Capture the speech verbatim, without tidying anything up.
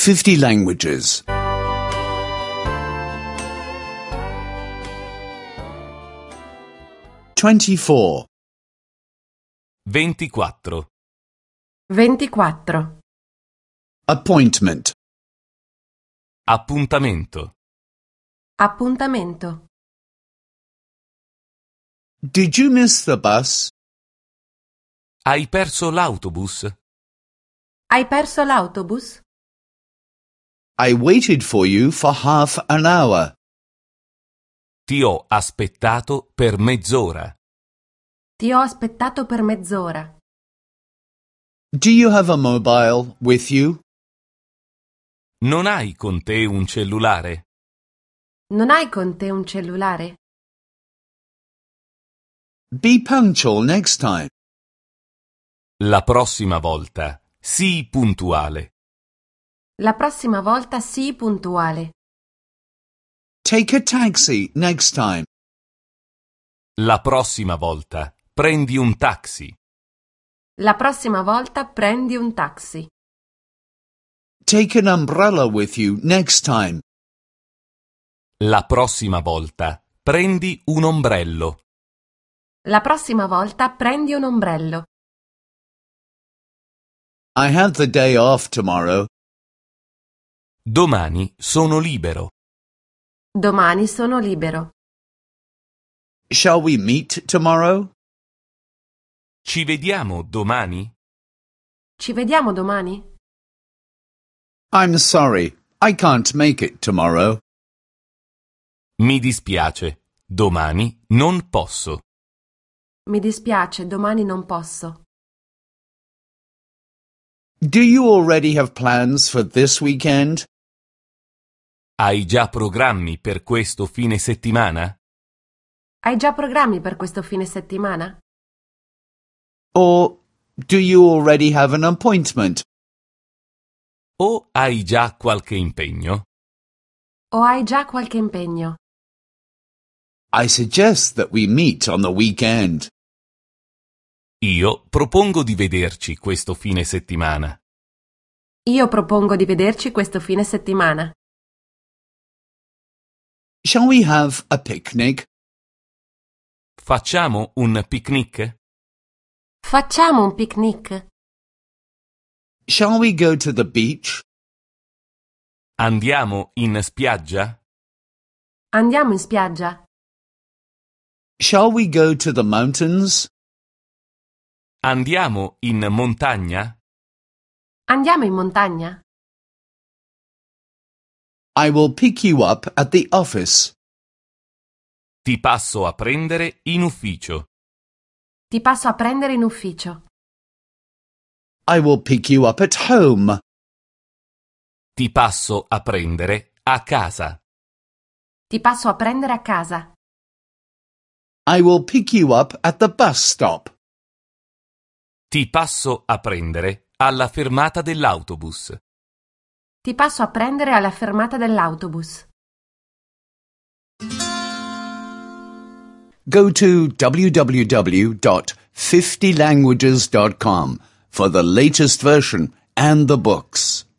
fifty languages. twenty-four. ventiquattro. ventiquattro. Appointment. Appuntamento. Appuntamento. Did you miss the bus? Hai perso l'autobus? Hai perso l'autobus? I waited for you for half an hour. Ti ho aspettato per mezz'ora. Ti ho aspettato per mezz'ora. Do you have a mobile with you? Non hai con te un cellulare? Non hai con te un cellulare? Be punctual next time. La prossima volta, sii puntuale. La prossima volta sii puntuale. Take a taxi next time. La prossima volta, prendi un taxi. La prossima volta prendi un taxi. Take an umbrella with you next time. La prossima volta, prendi un ombrello. La prossima volta prendi un ombrello. I have the day off tomorrow. Domani sono libero. Domani sono libero. Shall we meet tomorrow? Ci vediamo domani? Ci vediamo domani? I'm sorry, I can't make it tomorrow. Mi dispiace, domani non posso. Mi dispiace, domani non posso. Do you already have plans for this weekend? Hai già programmi per questo fine settimana? Hai già programmi per questo fine settimana? Or do you already have an appointment? O hai già qualche impegno? O hai già qualche impegno? I suggest that we meet on the weekend. Io propongo di vederci questo fine settimana. Io propongo di vederci questo fine settimana. Shall we have a picnic? Facciamo un picnic? Facciamo un picnic? Shall we go to the beach? Andiamo in spiaggia? Andiamo in spiaggia? Shall we go to the mountains? Andiamo in montagna? Andiamo in montagna? I will pick you up at the office. Ti passo a prendere in ufficio. Ti passo a prendere in ufficio. I will pick you up at home. Ti passo a prendere a casa. Ti passo a prendere a casa. I will pick you up at the bus stop. Ti passo a prendere alla fermata dell'autobus. Ti passo a prendere alla fermata dell'autobus. Go to w w w dot fifty languages dot com for the latest version and the books.